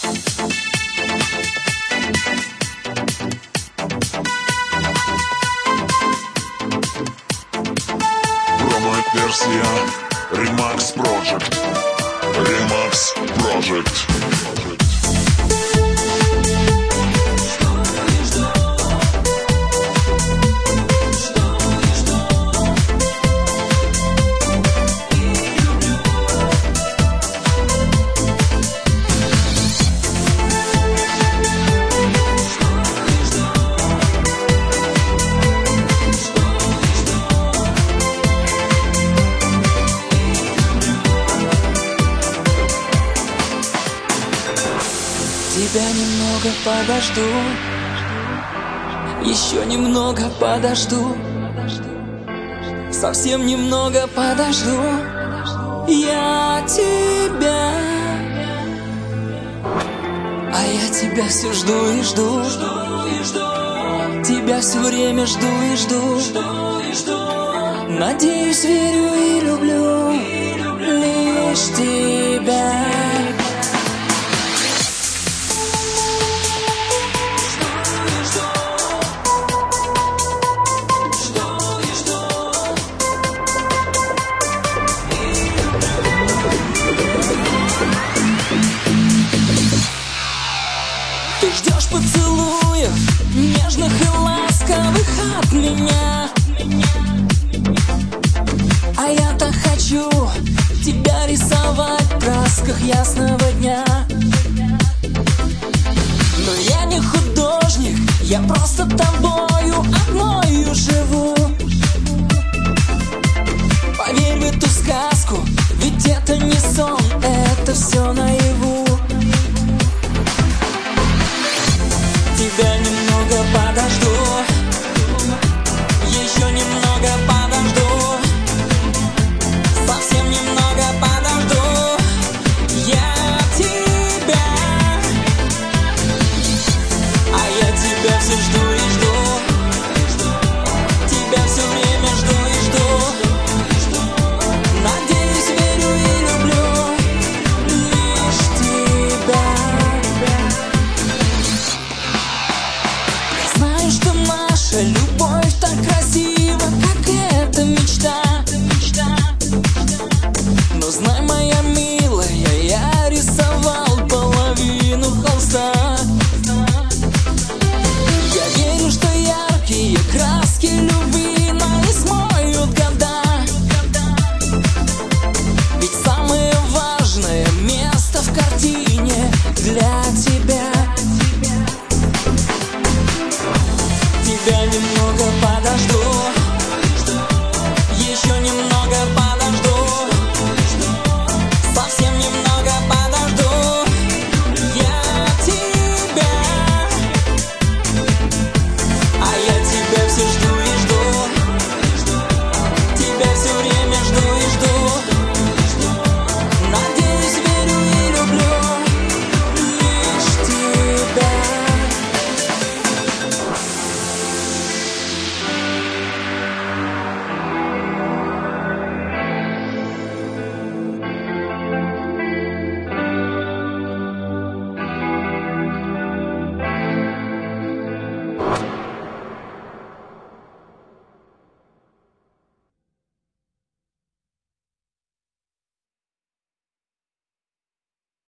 Промо-версия Remax Project. Remax Project. Тебя немного подожду, еще немного подожду, совсем немного подожду я тебя. А я тебя все жду и жду, тебя все время жду и жду. Надеюсь, верю и люблю лишь тебя. Ты ждешь поцелуев, нежных и ласковых от меня, а я-то хочу тебя рисовать в красках ясного дня. Но я не художник, я просто тобою одною живу. Поверь в эту сказку, ведь это не сон, это все наяву.